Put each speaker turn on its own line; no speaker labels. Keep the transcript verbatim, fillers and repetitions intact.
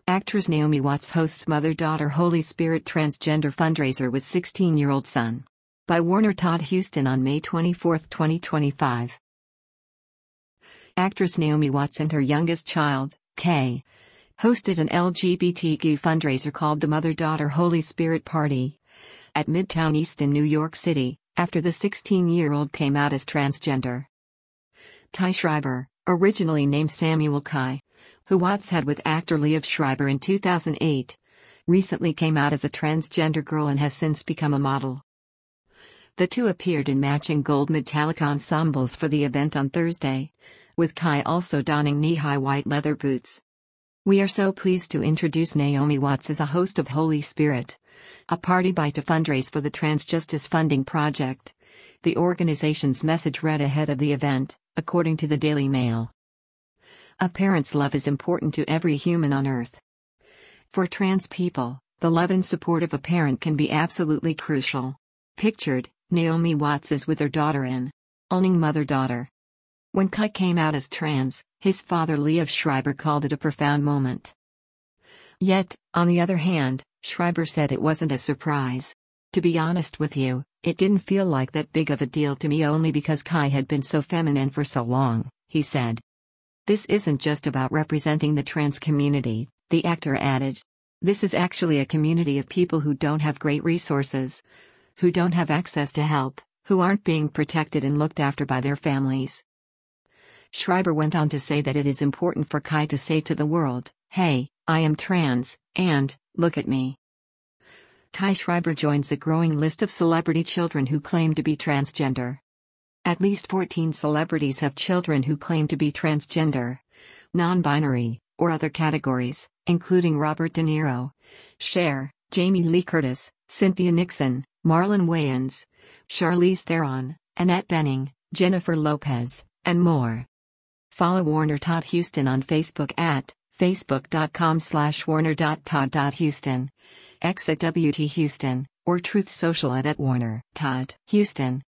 Actress Naomi Watts hosts Mother-Daughter Holy Spirit Transgender Fundraiser with sixteen-year-old son. By Warner Todd Houston on May twenty-fourth, twenty twenty-five. Actress Naomi Watts and her youngest child, Kay, hosted an L G B T Q fundraiser called the Mother-Daughter Holy Spirit Party at Midtown East in New York City, after the sixteen-year-old came out as transgender. Kai Schreiber, originally named Samuel Kai, who Watts had with actor Liev Schreiber in two thousand eight, recently came out as a transgender girl and has since become a model. The two appeared in matching gold metallic ensembles for the event on Thursday, with Kai also donning knee-high white leather boots. We are so pleased to introduce Naomi Watts as a host of Holy Spirit, a party by to fundraise for the Trans Justice Funding Project, the organization's message read ahead of the event, according to the Daily Mail. A parent's love is important to every human on earth. For trans people, the love and support of a parent can be absolutely crucial. Pictured, Naomi Watts is with her daughter in Owning Mother-Daughter. When Kai came out as trans, his father Liev Schreiber called it a profound moment. Yet, on the other hand, Schreiber said it wasn't a surprise. To be honest with you, it didn't feel like that big of a deal to me only because Kai had been so feminine for so long, he said. This isn't just about representing the trans community, the actor added. This is actually a community of people who don't have great resources, who don't have access to help, who aren't being protected and looked after by their families. Schreiber went on to say that it is important for Kai to say to the world, "Hey, I am trans, and, look at me." Kai Schreiber joins a growing list of celebrity children who claim to be transgender. At least fourteen celebrities have children who claim to be transgender, non-binary, or other categories, including Robert De Niro, Cher, Jamie Lee Curtis, Cynthia Nixon, Marlon Wayans, Charlize Theron, Annette Bening, Jennifer Lopez, and more. Follow Warner Todd Houston on Facebook at facebook.com slash warner.todd.houston, X at W T Houston, or Truth Social at, at Warner Todd Houston.